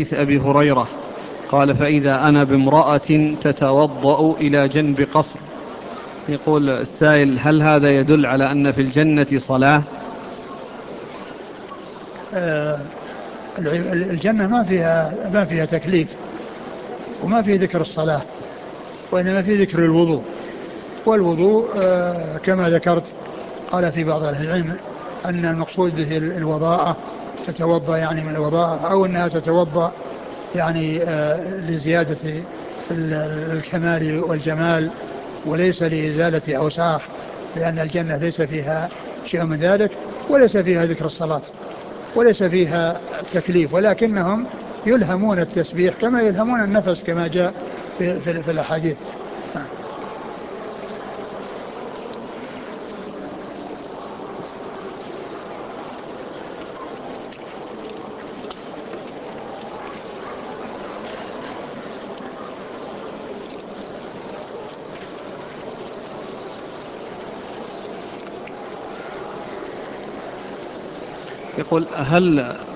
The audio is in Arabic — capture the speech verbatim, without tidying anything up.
حديث أبي هريرة قال فإذا أنا بامرأة تتوضأ إلى جنب قصر. يقول السائل هل هذا يدل على أن في الجنة صلاة؟ آه الجنة ما فيها ما فيها تكليف وما في ذكر الصلاة، وإنما في ذكر الوضوء. والوضوء آه كما ذكرت قال في بعض أهل العلم أن المقصود به الوضاءة، تتوضأ يعني من الوضاءة، أو أنها تتوضأ يعني آه لزيادة الكمال والجمال وليس لإزالة أوساخ، لأن الجنة ليس فيها شيء من ذلك، وليس فيها ذكر الصلاة وليس فيها تكليف، ولكنهم يلهمون التسبيح كما يلهمون النفس كما جاء في, في, في الأحاديث. يقول هل